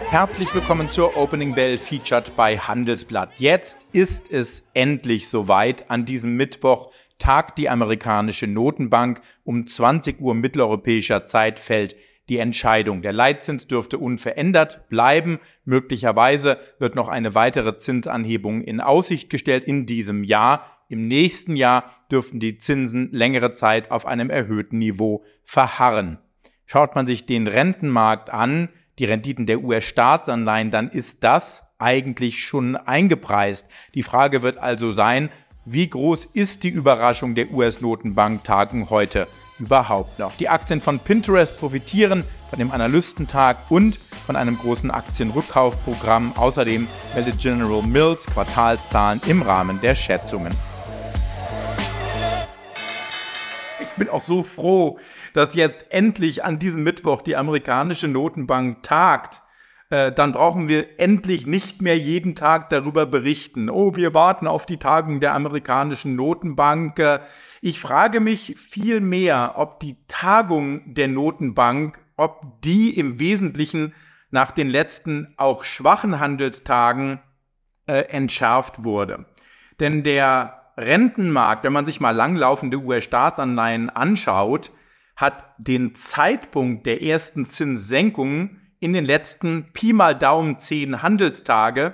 Herzlich willkommen zur Opening Bell featured bei Handelsblatt. Jetzt ist es endlich soweit. An diesem Mittwoch tagt die amerikanische Notenbank. Um 20 Uhr mitteleuropäischer Zeit fällt die Entscheidung. Der Leitzins dürfte unverändert bleiben. Möglicherweise wird noch eine weitere Zinsanhebung in Aussicht gestellt in diesem Jahr. Im nächsten Jahr dürften die Zinsen längere Zeit auf einem erhöhten Niveau verharren. Schaut man sich den Rentenmarkt an, die Renditen der US-Staatsanleihen, dann ist das eigentlich schon eingepreist. Die Frage wird also sein, wie groß ist die Überraschung der US-Notenbank-Tagung heute überhaupt noch? Die Aktien von Pinterest profitieren von dem Analystentag und von einem großen Aktienrückkaufprogramm. Außerdem meldet General Mills Quartalszahlen im Rahmen der Schätzungen. Ich bin auch so froh, dass jetzt endlich an diesem Mittwoch die amerikanische Notenbank tagt. Dann brauchen wir endlich nicht mehr jeden Tag darüber berichten. Oh, wir warten auf die Tagung der amerikanischen Notenbank. Ich frage mich vielmehr, ob die Tagung der Notenbank, ob die im Wesentlichen nach den letzten auch schwachen Handelstagen entschärft wurde. Denn der Rentenmarkt, wenn man sich mal langlaufende US-Staatsanleihen anschaut, hat den Zeitpunkt der ersten Zinssenkungen in den letzten Pi mal Daumen 10 Handelstage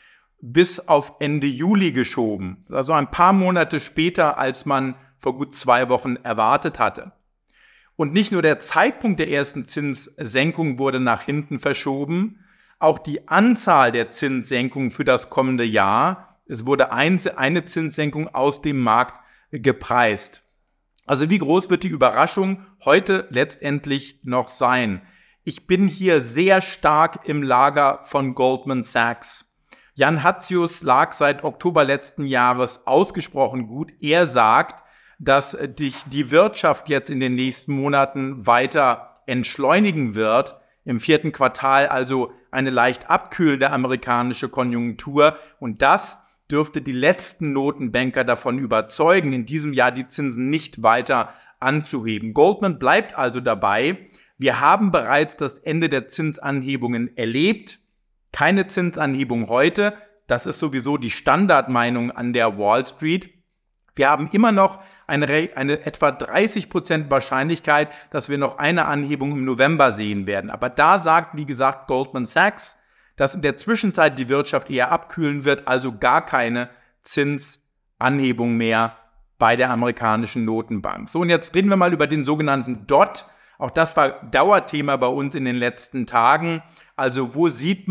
bis auf Ende Juli geschoben. Also ein paar Monate später, als man vor gut 2 Wochen erwartet hatte. Und nicht nur der Zeitpunkt der ersten Zinssenkung wurde nach hinten verschoben, auch die Anzahl der Zinssenkungen für das kommende Jahr. Es wurde eine Zinssenkung aus dem Markt gepreist. Also wie groß wird die Überraschung heute letztendlich noch sein? Ich bin hier sehr stark im Lager von Goldman Sachs. Jan Hatzius lag seit Oktober letzten Jahres ausgesprochen gut. Er sagt, dass die Wirtschaft jetzt in den nächsten Monaten weiter entschleunigen wird. Im 4. Quartal also eine leicht abkühlende amerikanische Konjunktur. Und das dürfte die letzten Notenbanker davon überzeugen, in diesem Jahr die Zinsen nicht weiter anzuheben. Goldman bleibt also dabei. Wir haben bereits das Ende der Zinsanhebungen erlebt. Keine Zinsanhebung heute. Das ist sowieso die Standardmeinung an der Wall Street. Wir haben immer noch eine etwa 30% Wahrscheinlichkeit, dass wir noch eine Anhebung im November sehen werden. Aber da sagt, wie gesagt, Goldman Sachs, dass in der Zwischenzeit die Wirtschaft eher abkühlen wird, also gar keine Zinsanhebung mehr bei der amerikanischen Notenbank. So, und jetzt reden wir mal über den sogenannten DOT. Auch das war Dauerthema bei uns in den letzten Tagen. Also wo sehen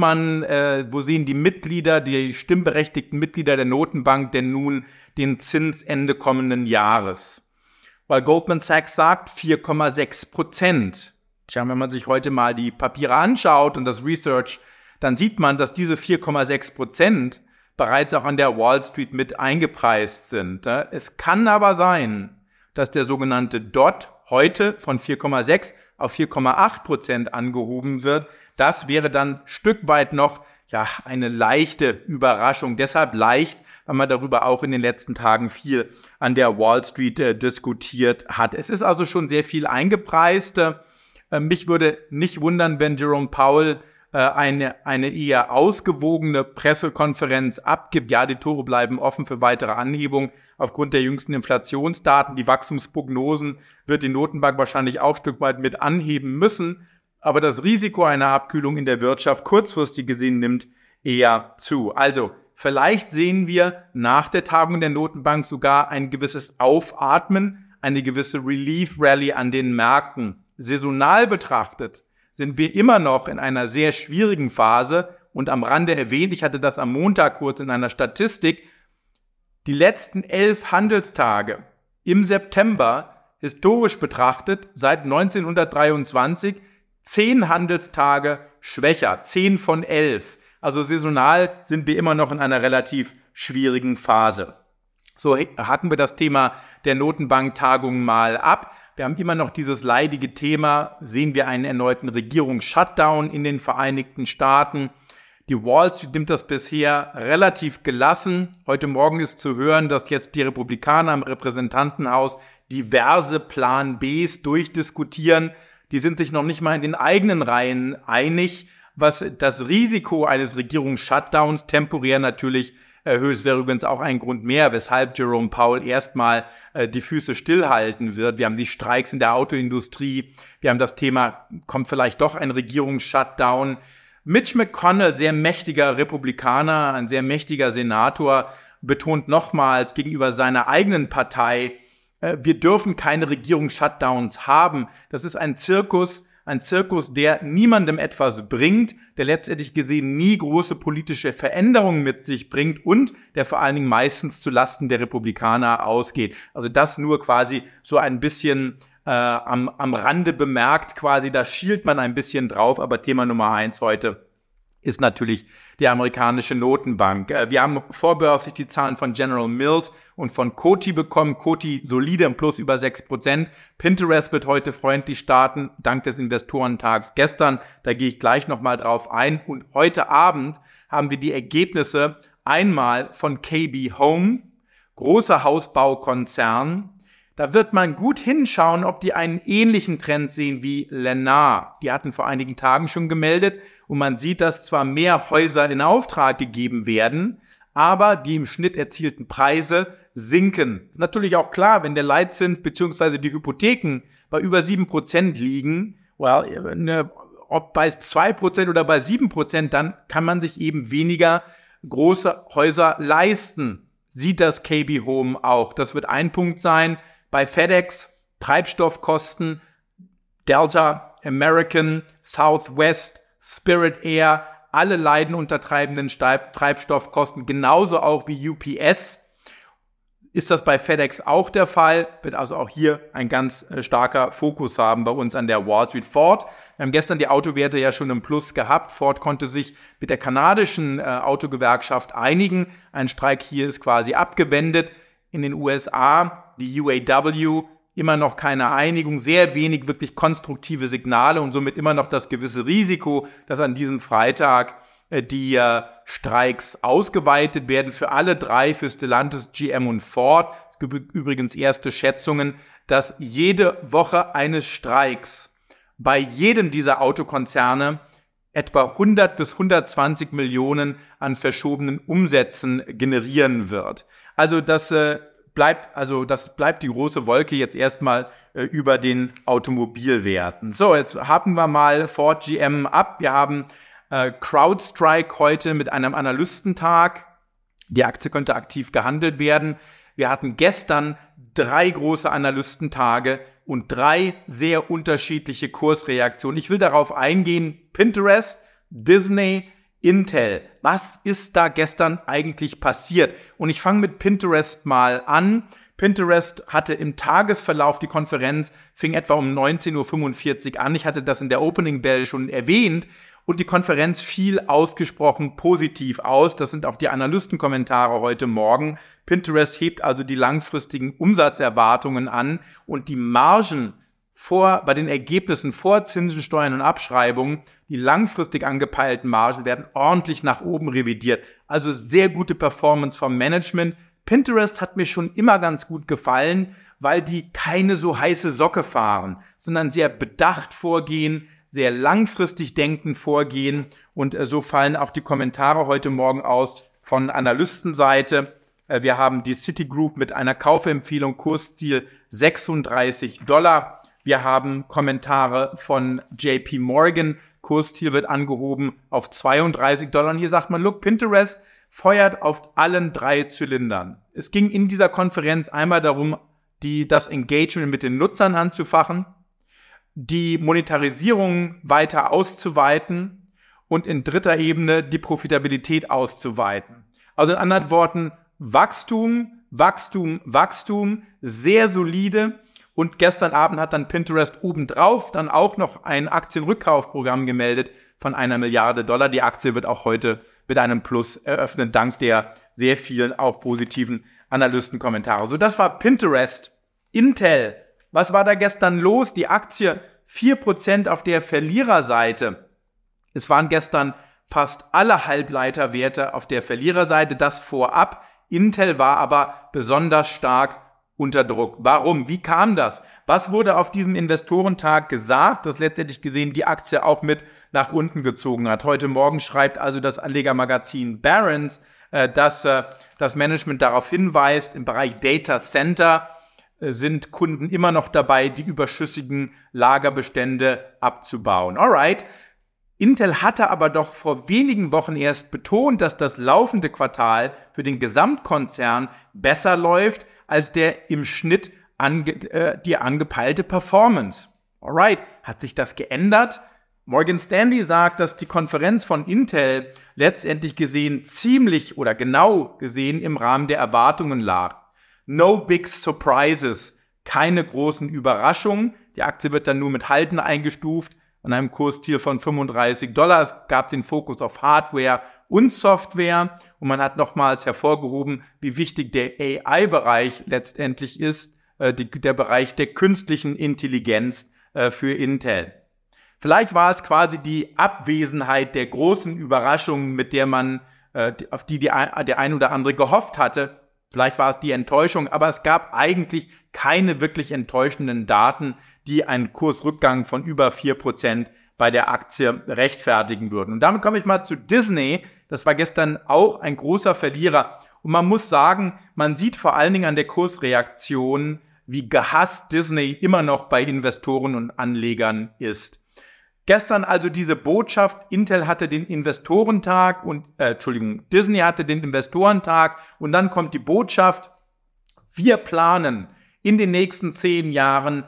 die Mitglieder, die stimmberechtigten Mitglieder der Notenbank denn nun den Zins Ende kommenden Jahres? Weil Goldman Sachs sagt 4,6%. Tja, wenn man sich heute mal die Papiere anschaut und das Research, dann sieht man, dass diese 4,6% bereits auch an der Wall Street mit eingepreist sind. Es kann aber sein, dass der sogenannte DOT heute von 4,6 auf 4,8% angehoben wird. Das wäre dann Stück weit noch eine leichte Überraschung. Deshalb leicht, weil man darüber auch in den letzten Tagen viel an der Wall Street diskutiert hat. Es ist also schon sehr viel eingepreist. Mich würde nicht wundern, wenn Jerome Powell eine eher ausgewogene Pressekonferenz abgibt. Ja, die Tore bleiben offen für weitere Anhebungen aufgrund der jüngsten Inflationsdaten. Die Wachstumsprognosen wird die Notenbank wahrscheinlich auch ein Stück weit mit anheben müssen. Aber das Risiko einer Abkühlung in der Wirtschaft kurzfristig gesehen nimmt eher zu. Also vielleicht sehen wir nach der Tagung der Notenbank sogar ein gewisses Aufatmen, eine gewisse Relief-Rally an den Märkten. Saisonal betrachtet sind wir immer noch in einer sehr schwierigen Phase und am Rande erwähnt, ich hatte das am Montag kurz in einer Statistik, die letzten 11 Handelstage im September, historisch betrachtet, seit 1923, 10 Handelstage schwächer, 10 von 11. Also saisonal sind wir immer noch in einer relativ schwierigen Phase. So hatten wir das Thema der Notenbank-Tagung mal ab. Wir haben immer noch dieses leidige Thema, sehen wir einen erneuten Regierungs-Shutdown in den Vereinigten Staaten. Die Wall Street nimmt das bisher relativ gelassen. Heute Morgen ist zu hören, dass jetzt die Republikaner im Repräsentantenhaus diverse Plan Bs durchdiskutieren. Die sind sich noch nicht mal in den eigenen Reihen einig. was das Risiko eines Regierungs-Shutdowns temporär natürlich erhöht. Es wäre übrigens auch ein Grund mehr, weshalb Jerome Powell erstmal die Füße stillhalten wird. Wir haben die Streiks in der Autoindustrie. Wir haben das Thema, kommt vielleicht doch ein Regierungs-Shutdown. Mitch McConnell, sehr mächtiger Republikaner, ein sehr mächtiger Senator, betont nochmals gegenüber seiner eigenen Partei, wir dürfen keine Regierungs-Shutdowns haben. Das ist ein Zirkus, der niemandem etwas bringt, der letztendlich gesehen nie große politische Veränderungen mit sich bringt und der vor allen Dingen meistens zulasten der Republikaner ausgeht. Also das nur quasi so ein bisschen am Rande bemerkt quasi, da schielt man ein bisschen drauf, aber Thema Nummer 1 heute ist natürlich die amerikanische Notenbank. Wir haben vorbörslich die Zahlen von General Mills und von Coty bekommen. Coty solide im Plus über 6%. Pinterest wird heute freundlich starten, dank des Investorentags gestern. Da gehe ich gleich nochmal drauf ein. Und heute Abend haben wir die Ergebnisse einmal von KB Home, großer Hausbaukonzern. Da wird man gut hinschauen, ob die einen ähnlichen Trend sehen wie Lennar. Die hatten vor einigen Tagen schon gemeldet und man sieht, dass zwar mehr Häuser in Auftrag gegeben werden, aber die im Schnitt erzielten Preise sinken. Ist natürlich auch klar, wenn der Leitzins bzw. die Hypotheken bei über 7% liegen, ob bei 2% oder bei 7%, dann kann man sich eben weniger große Häuser leisten. Sieht das KB Home auch. Das wird ein Punkt sein. Bei FedEx, Treibstoffkosten, Delta, American, Southwest, Spirit Air, alle leiden unter treibenden Treibstoffkosten, genauso auch wie UPS. Ist das bei FedEx auch der Fall? Wird also auch hier ein ganz starker Fokus haben bei uns an der Wall Street. Ford, wir haben gestern die Autowerte ja schon im Plus gehabt. Ford konnte sich mit der kanadischen Autogewerkschaft einigen. Ein Streik hier ist quasi abgewendet. In den USA, die UAW, immer noch keine Einigung, sehr wenig wirklich konstruktive Signale und somit immer noch das gewisse Risiko, dass an diesem Freitag die Streiks ausgeweitet werden für alle drei, für Stellantis, GM und Ford. Es gibt übrigens erste Schätzungen, dass jede Woche eines Streiks bei jedem dieser Autokonzerne etwa 100 bis 120 Millionen an verschobenen Umsätzen generieren wird. Also das bleibt die große Wolke jetzt erstmal über den Automobilwerten. So, jetzt haben wir mal Ford GM ab. Wir haben CrowdStrike heute mit einem Analystentag. Die Aktie könnte aktiv gehandelt werden. Wir hatten gestern 3 große Analystentage und 3 sehr unterschiedliche Kursreaktionen. Ich will darauf eingehen. Pinterest, Disney, Intel. Was ist da gestern eigentlich passiert? Und ich fange mit Pinterest mal an. Pinterest hatte im Tagesverlauf die Konferenz, fing etwa um 19:45 Uhr an. Ich hatte das in der Opening Bell schon erwähnt. Und die Konferenz fiel ausgesprochen positiv aus. Das sind auch die Analystenkommentare heute Morgen. Pinterest hebt also die langfristigen Umsatzerwartungen an und die Margen bei den Ergebnissen vor Zinsen, Steuern und Abschreibungen, die langfristig angepeilten Margen werden ordentlich nach oben revidiert. Also sehr gute Performance vom Management. Pinterest hat mir schon immer ganz gut gefallen, weil die keine so heiße Socke fahren, sondern sehr bedacht vorgehen, sehr langfristig denkend vorgehen und so fallen auch die Kommentare heute Morgen aus von Analystenseite. Wir haben die Citigroup mit einer Kaufempfehlung, Kursziel $36. Wir haben Kommentare von JP Morgan, Kursziel wird angehoben auf $32. Und hier sagt man, look, Pinterest feuert auf allen 3 Zylindern. Es ging in dieser Konferenz einmal darum, das Engagement mit den Nutzern anzufachen, die Monetarisierung weiter auszuweiten und in dritter Ebene die Profitabilität auszuweiten. Also in anderen Worten, Wachstum, sehr solide. Und gestern Abend hat dann Pinterest obendrauf dann auch noch ein Aktienrückkaufprogramm gemeldet von $1 Milliarde. Die Aktie wird auch heute mit einem Plus eröffnen, dank der sehr vielen auch positiven Analystenkommentare. So, das war Pinterest. Intel, was war da gestern los? Die Aktie 4% auf der Verliererseite. Es waren gestern fast alle Halbleiterwerte auf der Verliererseite, das vorab. Intel war aber besonders stark unter Druck. Warum? Wie kam das? Was wurde auf diesem Investorentag gesagt, das letztendlich gesehen die Aktie auch mit nach unten gezogen hat? Heute Morgen schreibt also das Anlegermagazin Barron's, dass das Management darauf hinweist, im Bereich Data Center sind Kunden immer noch dabei, die überschüssigen Lagerbestände abzubauen. Alright. Intel hatte aber doch vor wenigen Wochen erst betont, dass das laufende Quartal für den Gesamtkonzern besser läuft als der im Schnitt die angepeilte Performance. Alright, hat sich das geändert? Morgan Stanley sagt, dass die Konferenz von Intel letztendlich gesehen ziemlich oder genau gesehen im Rahmen der Erwartungen lag. No big surprises, keine großen Überraschungen. Die Aktie wird dann nur mit Halten eingestuft an einem Kursziel von $35. Es gab den Fokus auf Hardware und Software und man hat nochmals hervorgehoben, wie wichtig der AI-Bereich letztendlich ist, der Bereich der künstlichen Intelligenz für Intel. Vielleicht war es quasi die Abwesenheit der großen Überraschungen, mit der man, auf die der ein oder andere gehofft hatte. Vielleicht war es die Enttäuschung, aber es gab eigentlich keine wirklich enttäuschenden Daten, die einen Kursrückgang von über 4% bei der Aktie rechtfertigen würden. Und damit komme ich mal zu Disney. Das war gestern auch ein großer Verlierer. Und man muss sagen, man sieht vor allen Dingen an der Kursreaktion, wie gehasst Disney immer noch bei Investoren und Anlegern ist. Gestern also diese Botschaft, Intel hatte den Investorentag und, Disney hatte den Investorentag und dann kommt die Botschaft, wir planen in den nächsten 10 Jahren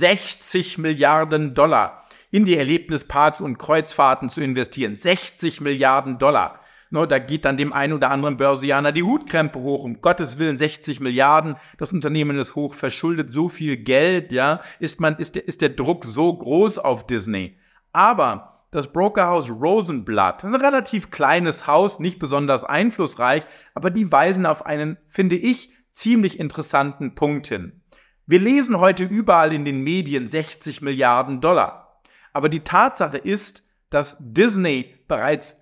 $60 Milliarden in die Erlebnisparks und Kreuzfahrten zu investieren. $60 Milliarden. No, da geht dann dem einen oder anderen Börsianer die Hutkrempe hoch. Um Gottes Willen, 60 Milliarden. Das Unternehmen ist hoch verschuldet, so viel Geld, ja. Ist der Druck so groß auf Disney? Aber das Brokerhaus Rosenblatt, ein relativ kleines Haus, nicht besonders einflussreich, aber die weisen auf einen, finde ich, ziemlich interessanten Punkt hin. Wir lesen heute überall in den Medien $60 Milliarden. Aber die Tatsache ist, dass Disney bereits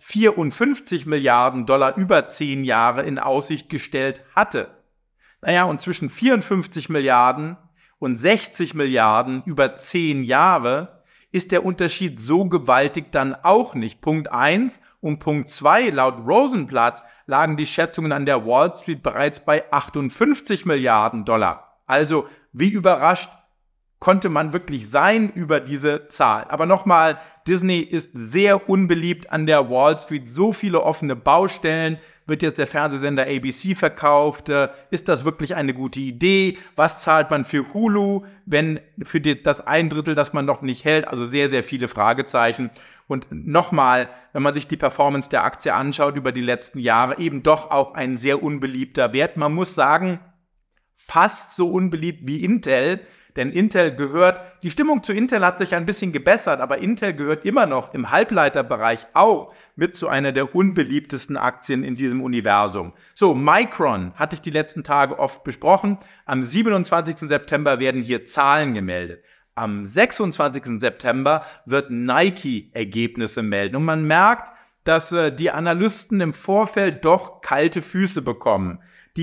$54 Milliarden über 10 Jahre in Aussicht gestellt hatte. Naja, und zwischen 54 Milliarden und 60 Milliarden über 10 Jahre ist der Unterschied so gewaltig dann auch nicht. Punkt 1 und Punkt 2, laut Rosenblatt lagen die Schätzungen an der Wall Street bereits bei $58 Milliarden. Also, wie überrascht konnte man wirklich sein über diese Zahl. Aber nochmal, Disney ist sehr unbeliebt an der Wall Street. So viele offene Baustellen. Wird jetzt der Fernsehsender ABC verkauft? Ist das wirklich eine gute Idee? Was zahlt man für Hulu, wenn für das 1/3, das man noch nicht hält? Also sehr, sehr viele Fragezeichen. Und nochmal, wenn man sich die Performance der Aktie anschaut über die letzten Jahre, eben doch auch ein sehr unbeliebter Wert. Man muss sagen, fast so unbeliebt wie Intel, denn die Stimmung zu Intel hat sich ein bisschen gebessert, aber Intel gehört immer noch im Halbleiterbereich auch mit zu einer der unbeliebtesten Aktien in diesem Universum. So, Micron hatte ich die letzten Tage oft besprochen. Am 27. September werden hier Zahlen gemeldet. Am 26. September wird Nike Ergebnisse melden. Und man merkt, dass die Analysten im Vorfeld doch kalte Füße bekommen.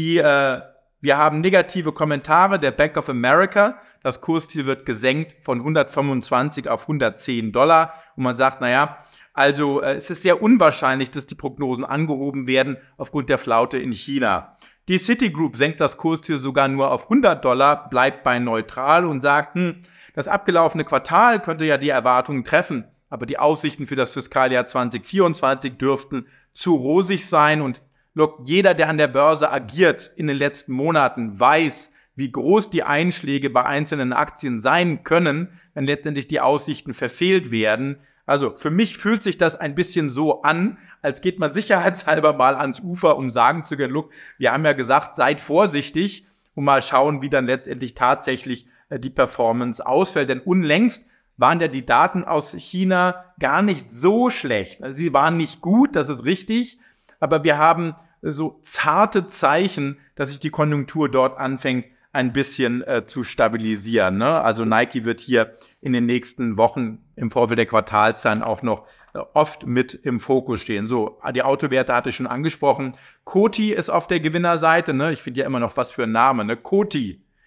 Wir haben negative Kommentare der Bank of America. Das Kursziel wird gesenkt von 125 auf $110. Und man sagt, also es ist sehr unwahrscheinlich, dass die Prognosen angehoben werden aufgrund der Flaute in China. Die Citigroup senkt das Kursziel sogar nur auf $100, bleibt bei neutral und sagt, das abgelaufene Quartal könnte ja die Erwartungen treffen, aber die Aussichten für das Fiskaljahr 2024 dürften zu rosig sein. Und jeder, der an der Börse agiert in den letzten Monaten, weiß, wie groß die Einschläge bei einzelnen Aktien sein können, wenn letztendlich die Aussichten verfehlt werden. Also für mich fühlt sich das ein bisschen so an, als geht man sicherheitshalber mal ans Ufer, um sagen zu können, wir haben ja gesagt, seid vorsichtig und mal schauen, wie dann letztendlich tatsächlich die Performance ausfällt. Denn unlängst waren ja die Daten aus China gar nicht so schlecht. Also sie waren nicht gut, das ist richtig, aber wir haben so zarte Zeichen, dass sich die Konjunktur dort anfängt, ein bisschen zu stabilisieren. Ne? Also Nike wird hier in den nächsten Wochen im Vorfeld der Quartalszahlen auch noch oft mit im Fokus stehen. So, die Autowerte hatte ich schon angesprochen. Coty ist auf der Gewinnerseite. Ne? Ich finde ja immer noch, was für ein Name. Ne? Coty.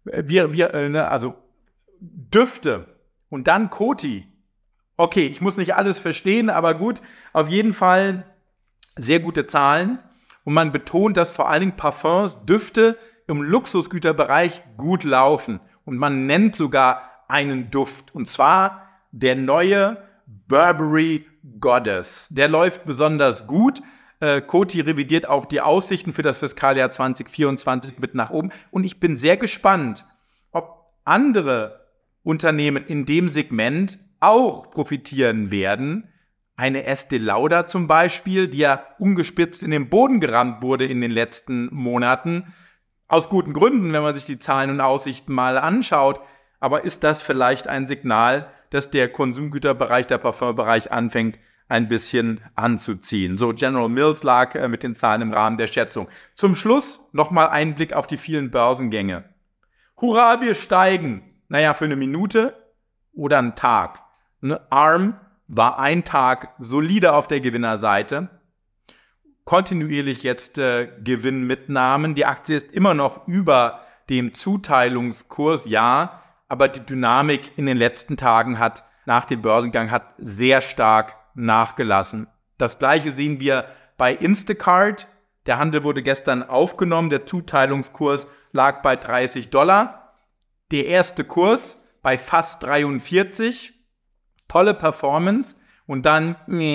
also Düfte und dann Coty. Okay, ich muss nicht alles verstehen, aber gut, auf jeden Fall sehr gute Zahlen. Und man betont, dass vor allen Dingen Parfums, Düfte im Luxusgüterbereich gut laufen. Und man nennt sogar einen Duft. Und zwar der neue Burberry Goddess. Der läuft besonders gut. Coty revidiert auch die Aussichten für das Fiskaljahr 2024 mit nach oben. Und ich bin sehr gespannt, ob andere Unternehmen in dem Segment auch profitieren werden. Eine Estée Lauder zum Beispiel, die ja ungespitzt in den Boden gerammt wurde in den letzten Monaten. Aus guten Gründen, wenn man sich die Zahlen und Aussichten mal anschaut. Aber ist das vielleicht ein Signal, dass der Konsumgüterbereich, der Parfumbereich anfängt, ein bisschen anzuziehen? So, General Mills lag mit den Zahlen im Rahmen der Schätzung. Zum Schluss nochmal ein Blick auf die vielen Börsengänge. Hurra, wir steigen! Naja, für eine Minute oder einen Tag. ARM war ein Tag solide auf der Gewinnerseite. Kontinuierlich jetzt Gewinnmitnahmen. Die Aktie ist immer noch über dem Zuteilungskurs, ja, aber die Dynamik in den letzten Tagen nach dem Börsengang hat sehr stark nachgelassen. Das Gleiche sehen wir bei Instacart. Der Handel wurde gestern aufgenommen. Der Zuteilungskurs lag bei $30. Der erste Kurs bei fast 43. Tolle Performance. Und dann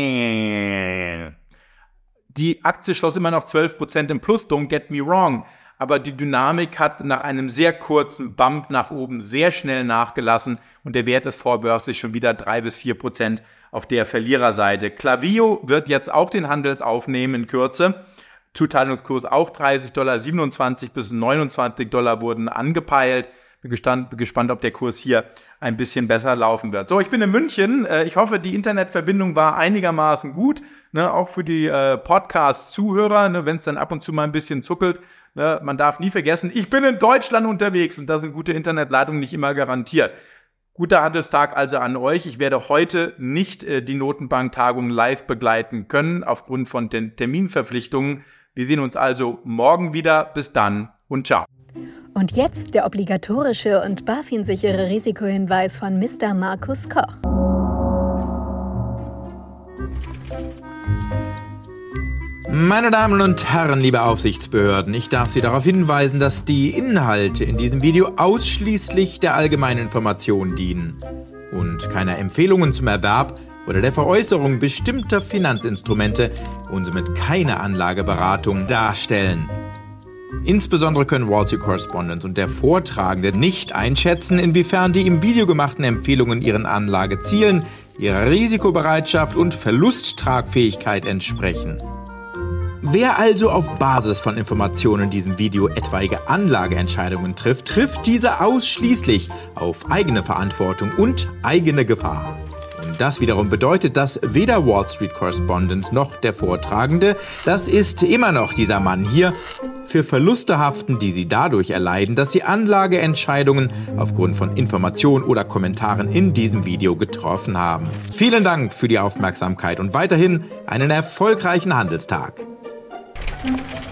die Aktie schloss immer noch 12% im Plus, don't get me wrong. Aber die Dynamik hat nach einem sehr kurzen Bump nach oben sehr schnell nachgelassen und der Wert ist vorbörslich schon wieder 3-4% auf der Verliererseite. Klaviyo wird jetzt auch den Handel aufnehmen in Kürze. Zuteilungskurs auch $30, $27 bis $29 wurden angepeilt. Bin gespannt, ob der Kurs hier ein bisschen besser laufen wird. So, ich bin in München. Ich hoffe, die Internetverbindung war einigermaßen gut. Auch für die Podcast-Zuhörer, wenn es dann ab und zu mal ein bisschen zuckelt. Man darf nie vergessen, ich bin in Deutschland unterwegs und da sind gute Internetleitungen nicht immer garantiert. Guter Handelstag also an euch. Ich werde heute nicht die Notenbank-Tagung live begleiten können, aufgrund von den Terminverpflichtungen. Wir sehen uns also morgen wieder. Bis dann und ciao. Und jetzt der obligatorische und BaFin-sichere Risikohinweis von Mr. Markus Koch. Meine Damen und Herren, liebe Aufsichtsbehörden, ich darf Sie darauf hinweisen, dass die Inhalte in diesem Video ausschließlich der allgemeinen Information dienen und keiner Empfehlungen zum Erwerb oder der Veräußerung bestimmter Finanzinstrumente und somit keine Anlageberatung darstellen. Insbesondere können Wall Street Correspondent und der Vortragende nicht einschätzen, inwiefern die im Video gemachten Empfehlungen ihren Anlagezielen, ihrer Risikobereitschaft und Verlusttragfähigkeit entsprechen. Wer also auf Basis von Informationen in diesem Video etwaige Anlageentscheidungen trifft diese ausschließlich auf eigene Verantwortung und eigene Gefahr. Und das wiederum bedeutet, dass weder Wall Street Correspondent noch der Vortragende, das ist immer noch dieser Mann hier, für Verluste haften, die sie dadurch erleiden, dass sie Anlageentscheidungen aufgrund von Informationen oder Kommentaren in diesem Video getroffen haben. Vielen Dank für die Aufmerksamkeit und weiterhin einen erfolgreichen Handelstag.